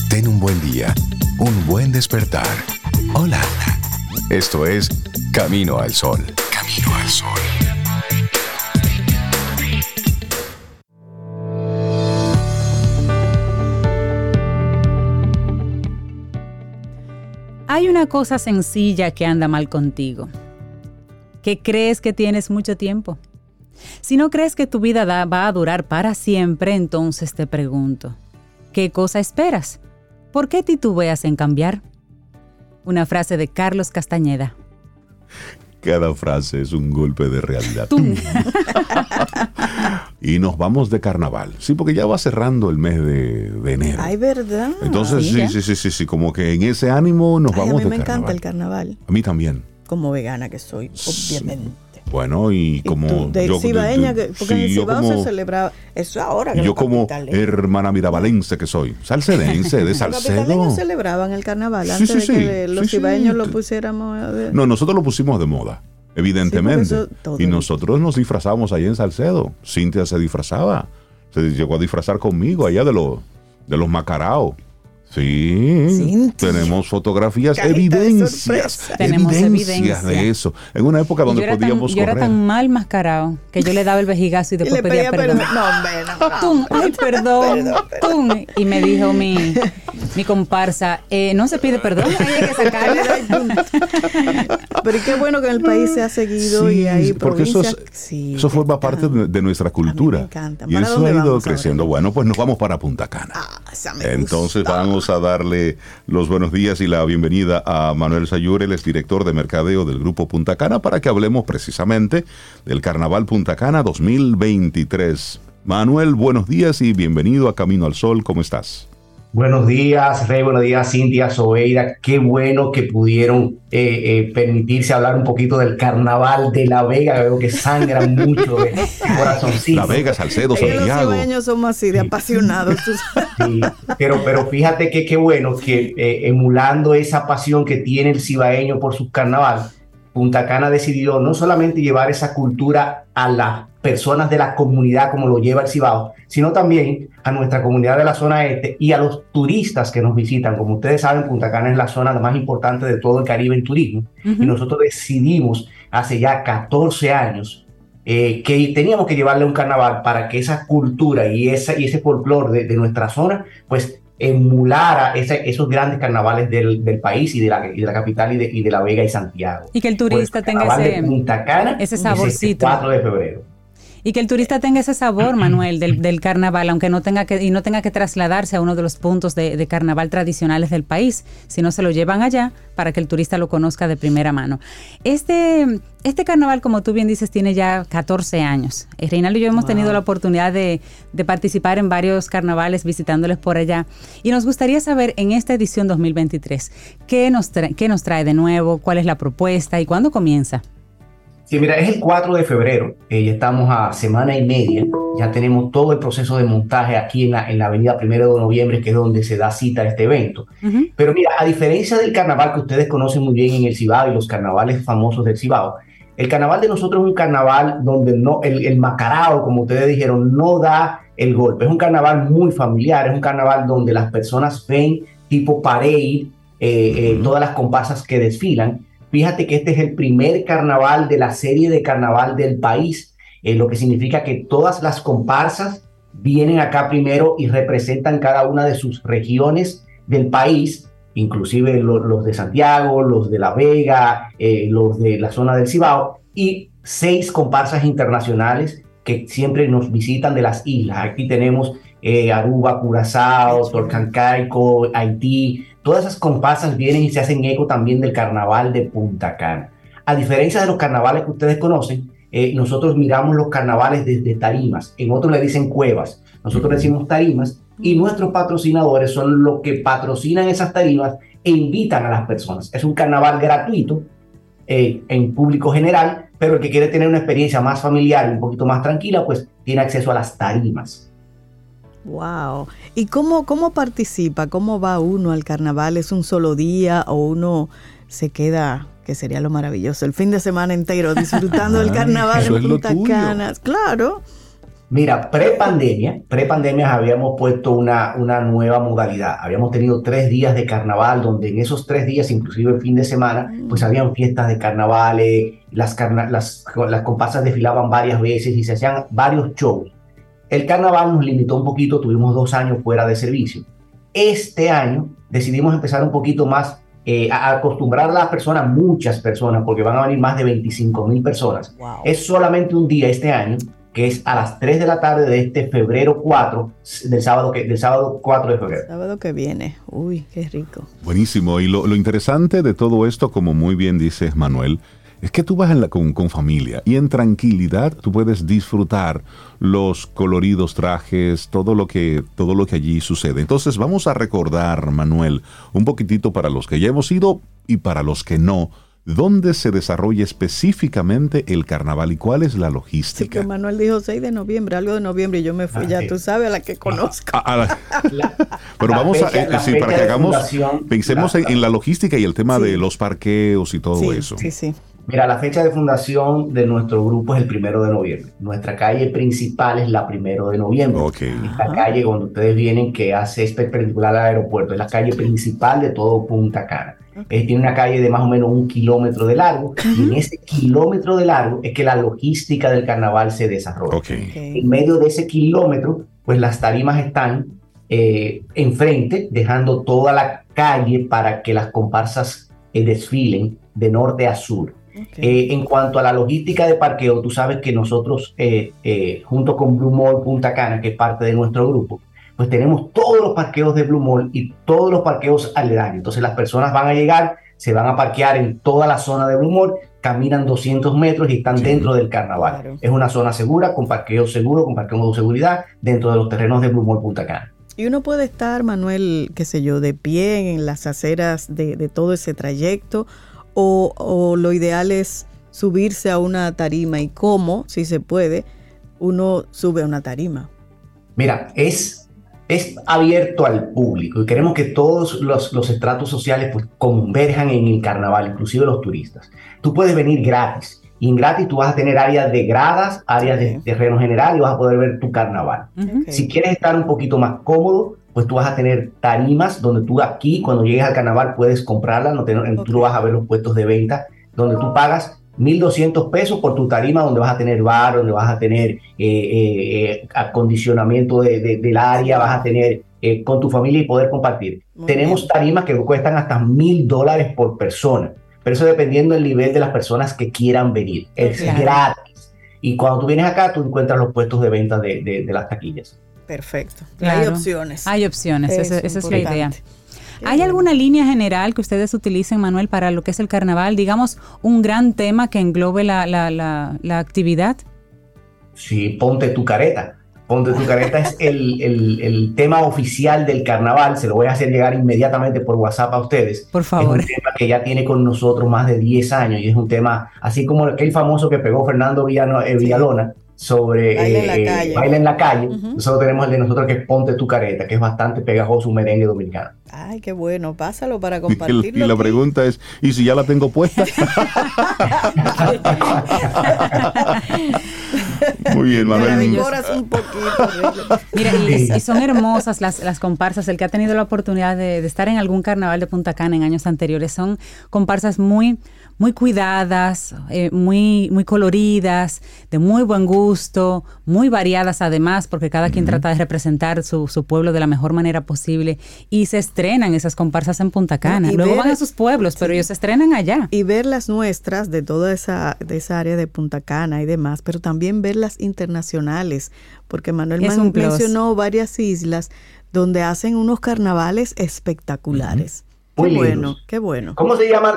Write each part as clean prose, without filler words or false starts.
Ten un buen día, un buen despertar. Hola. Esto es Camino al Sol. Camino al Sol. Hay una cosa sencilla que anda mal contigo. ¿Que crees que tienes mucho tiempo? Si no crees que tu vida va a durar para siempre, entonces te pregunto, ¿qué cosa esperas? ¿Por qué titubeas en cambiar? Una frase de Carlos Castañeda. Cada frase es un golpe de realidad. Y nos vamos de carnaval. Sí, porque ya va cerrando el mes de enero. Ay, ¿verdad? Entonces, sí, como que en ese ánimo nos vamos de carnaval. A mí me encanta el carnaval. A mí también. Como vegana que soy, obviamente. Bueno, y como yo cibaeña, porque en el Cibao se celebraba eso ahora que yo como hermana miravalense que soy, salcedense de Salcedo. Los capitaleños celebraban el carnaval antes de que los cibaeños lo pusiéramos a ver. No, nosotros lo pusimos de moda, evidentemente. Y nosotros nos disfrazamos allá en Salcedo. Cintia se disfrazaba, se llegó a disfrazar conmigo allá de los macaraos. Sí, Cintia. Tenemos fotografías, evidencias de eso. En una época donde podíamos correr. Yo era tan mal mascarado que yo le daba el vejigazo y después pedía perdón. Ay, perdón. Y me dijo mi comparsa, no se pide perdón, hay que sacarle. Pero qué bueno que en el país se ha seguido y hay provincias. Porque eso forma parte de nuestra cultura. Me encanta. Y eso ha ido creciendo. Ahora? Bueno, pues nos vamos para Punta Cana. Entonces vamos a darle los buenos días y la bienvenida a Manuel Sayur, él es director de mercadeo del Grupo Punta Cana, para que hablemos precisamente del Carnaval Punta Cana 2023. Manuel, buenos días y bienvenido a Camino al Sol. ¿Cómo estás? Buenos días, Rey. Buenos días, Cintia, Sobeida. Qué bueno que pudieron permitirse hablar un poquito del Carnaval de La Vega. Veo que sangran mucho de corazoncito. La Vega, Salcedo, Santiago. Los cibaeños somos así de apasionados. Sí, pero fíjate que qué bueno que emulando esa pasión que tiene el cibaeño por su carnaval, Punta Cana decidió no solamente llevar esa cultura a las personas de la comunidad como lo lleva el Cibao, sino también a nuestra comunidad de la zona este y a los turistas que nos visitan. Como ustedes saben, Punta Cana es la zona más importante de todo el Caribe en turismo. Y nosotros decidimos hace ya 14 años que teníamos que llevarle un carnaval para que esa cultura y ese folclore de nuestra zona, pues emulara esos grandes carnavales del país y de la capital y de La Vega y Santiago. Y que el turista tenga Punta Cana, ese saborcito. 4 de febrero. Y que el turista tenga ese sabor, Manuel, del carnaval, aunque no tenga que trasladarse a uno de los puntos de carnaval tradicionales del país, sino se lo llevan allá para que el turista lo conozca de primera mano. Este carnaval, como tú bien dices, tiene ya 14 años. Reinaldo y yo hemos tenido la oportunidad de participar en varios carnavales visitándoles por allá. Y nos gustaría saber en esta edición 2023, ¿qué nos trae de nuevo? ¿Cuál es la propuesta? ¿Y cuándo comienza? Sí, mira, es el 4 de febrero, ya estamos a semana y media, ya tenemos todo el proceso de montaje aquí en la avenida 1 de noviembre, que es donde se da cita a este evento. Pero mira, a diferencia del carnaval que ustedes conocen muy bien en el Cibao y los carnavales famosos del Cibao, el carnaval de nosotros es un carnaval donde el macarao, como ustedes dijeron, no da el golpe. Es un carnaval muy familiar, es un carnaval donde las personas ven tipo parade, todas las comparsas que desfilan. Fíjate que este es el primer carnaval de la serie de carnaval del país, lo que significa que todas las comparsas vienen acá primero y representan cada una de sus regiones del país, inclusive los de Santiago, los de La Vega, los de la zona del Cibao, y 6 comparsas internacionales que siempre nos visitan de las islas. Aquí tenemos Aruba, Curazao, Torcancaico, Haití. Todas esas comparsas vienen y se hacen eco también del carnaval de Punta Cana. A diferencia de los carnavales que ustedes conocen, nosotros miramos los carnavales desde tarimas. En otros le dicen cuevas, nosotros le decimos tarimas, y nuestros patrocinadores son los que patrocinan esas tarimas e invitan a las personas. Es un carnaval gratuito en público general, pero el que quiere tener una experiencia más familiar y un poquito más tranquila, pues tiene acceso a las tarimas. Wow. ¿Y cómo participa? ¿Cómo va uno al carnaval? ¿Es un solo día o uno se queda, que sería lo maravilloso, el fin de semana entero disfrutando del carnaval en Punta Cana? Claro. Mira, pre-pandemia habíamos puesto una nueva modalidad. Habíamos tenido 3 días de carnaval, donde en esos 3 días, inclusive el fin de semana, pues habían fiestas de carnavales, las comparsas desfilaban varias veces y se hacían varios shows. El carnaval nos limitó un poquito, tuvimos 2 años fuera de servicio. Este año decidimos empezar un poquito más a acostumbrar a las personas, muchas personas, porque van a venir más de 25,000 personas. Wow. Es solamente un día este año, que es a las 3 de la tarde de este febrero 4, del sábado 4 de febrero. Sábado que viene. Uy, qué rico. Buenísimo. Y lo interesante de todo esto, como muy bien dices, Manuel, es que tú vas con familia y en tranquilidad tú puedes disfrutar los coloridos trajes, todo lo que allí sucede. Entonces vamos a recordar, Manuel, un poquitito para los que ya hemos ido y para los que no, ¿dónde se desarrolla específicamente el carnaval y cuál es la logística? Sí, que Manuel dijo 6 de noviembre, algo de noviembre, y yo me fui, ya tú sabes, a la que conozco. Pero vamos para que hagamos, pensemos en la logística y el tema de los parqueos y todo eso. Sí. Mira, la fecha de fundación de nuestro grupo es el 1 de noviembre. Nuestra calle principal es la 1 de noviembre. Okay. Esta calle, cuando ustedes vienen, que es perpendicular al aeropuerto, es la calle principal de todo Punta Cana. Tiene una calle de más o menos 1 kilómetro de largo, y en ese kilómetro de largo es que la logística del carnaval se desarrolla. Okay. En medio de ese kilómetro, pues las tarimas están enfrente, dejando toda la calle para que las comparsas desfilen de norte a sur. Okay. En cuanto a la logística de parqueo, tú sabes que nosotros, junto con Blue Mall Punta Cana, que es parte de nuestro grupo, pues tenemos todos los parqueos de Blue Mall y todos los parqueos aledaños. Entonces las personas van a llegar, se van a parquear en toda la zona de Blue Mall, caminan 200 metros y están dentro del carnaval. Claro. Es una zona segura, con parqueo seguro, con parqueo de seguridad, dentro de los terrenos de Blue Mall Punta Cana. Y uno puede estar, Manuel, qué sé yo, de pie en las aceras de todo ese trayecto, o lo ideal es subirse a una tarima, y cómo, si se puede, uno sube a una tarima. Mira, es abierto al público y queremos que todos los estratos sociales pues converjan en el carnaval, inclusive los turistas. Tú puedes venir gratis, y en gratis tú vas a tener áreas de gradas, áreas de terreno general, y vas a poder ver tu carnaval. Okay. Si quieres estar un poquito más cómodo, pues tú vas a tener tarimas donde tú aquí, cuando llegues al carnaval, puedes comprarlas, tú vas a ver los puestos de venta, donde tú pagas 1,200 pesos por tu tarima, donde vas a tener bar, donde vas a tener acondicionamiento del área, vas a tener con tu familia y poder compartir. Tenemos tarimas que cuestan hasta $1,000 por persona, pero eso dependiendo del nivel de las personas que quieran venir. Es gratis. Y cuando tú vienes acá, tú encuentras los puestos de venta de las taquillas. Perfecto. Claro. Hay opciones. Esa es la idea. ¿Hay alguna línea general que ustedes utilicen, Manuel, para lo que es el carnaval? Digamos, un gran tema que englobe la actividad. Sí, ponte tu careta. Ponte tu careta es el tema oficial del carnaval. Se lo voy a hacer llegar inmediatamente por WhatsApp a ustedes. Por favor. Es un tema que ya tiene con nosotros más de 10 años y es un tema, así como aquel famoso que pegó Fernando Villalona, sobre Baila en la calle. Nosotros tenemos el de nosotros, que es Ponte tu careta, que es bastante pegajoso, un merengue dominicano. Ay, qué bueno, pásalo para compartirlo. Y la pregunta es, ¿y si ya la tengo puesta? Muy bien, Manuel. Un poquito. Mira, y son hermosas las comparsas. El que ha tenido la oportunidad de estar en algún carnaval de Punta Cana en años anteriores, son comparsas muy cuidadas, muy coloridas, de muy buen gusto, muy variadas además, porque cada quien trata de representar su pueblo de la mejor manera posible, y se estrenan esas comparsas en Punta Cana. Luego van a sus pueblos, pero ellos se estrenan allá. Y ver las nuestras de toda esa área de Punta Cana y demás, pero también ver las internacionales, porque Manuel mencionó varias islas donde hacen unos carnavales espectaculares. Qué bueno. ¿Cómo se llaman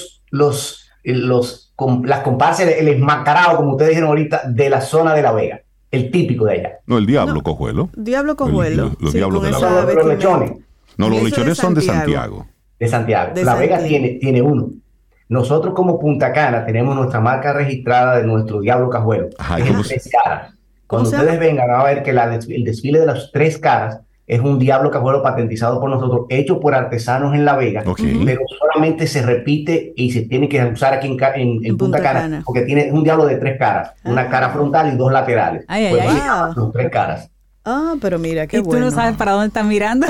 las comparsas, el esmacarado, como ustedes dijeron ahorita, de la zona de La Vega? El típico de allá. No, el Diablo Cojuelo. Diablo Cojuelo. Los Diablos de La Vega. Los lechones. No, los lechones son de Santiago. De Santiago. La Vega tiene uno. Nosotros como Punta Cana tenemos nuestra marca registrada de nuestro Diablo Cojuelo. Es 3 caras. Cuando ustedes vengan a ver que el desfile de las 3 caras es un diablo cajuelo patentizado por nosotros, hecho por artesanos en La Vega, pero solamente se repite y se tiene que usar aquí en Punta Cana, porque tiene un diablo de 3 caras, una cara frontal y 2 laterales. Son 3 caras. Ah, pero mira, qué bueno. Y tú no sabes para dónde están mirando.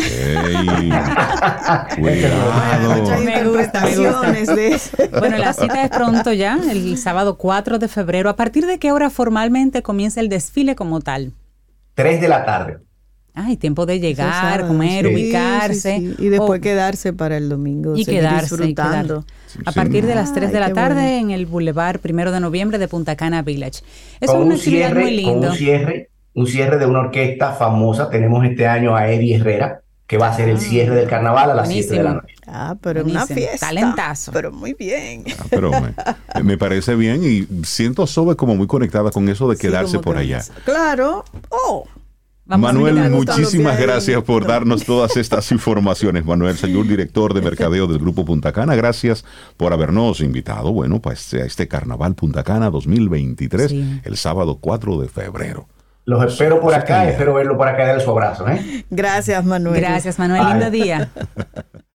Muchas interpretaciones de eso. Bueno, la cita es pronto ya, el sábado 4 de febrero. ¿A partir de qué hora formalmente comienza el desfile como tal? 3 de la tarde. Ay, tiempo de llegar, comer, ubicarse. Sí. Y después quedarse para el domingo. Y quedarse disfrutando. A partir de las 3 de la tarde en el Boulevard 1 de Noviembre de Punta Cana Village. Es una actividad muy linda. Un cierre de una orquesta famosa. Tenemos este año a Eddie Herrera, que va a ser el cierre del carnaval a las 7 de la noche. Pero buenísimo. Una fiesta. Talentazo. Pero muy bien. Pero me parece bien y siento a Sobe como muy conectada con eso de quedarse por allá. Claro. Manuel, muchísimas gracias por darnos todas estas informaciones. Manuel Sayur, director de mercadeo del Grupo Punta Cana, gracias por habernos invitado, pues, a este Carnaval Punta Cana 2023, el sábado 4 de febrero. Los espero por acá, espero verlo por acá y darle su abrazo. Gracias, Manuel. Gracias, Manuel. Lindo día.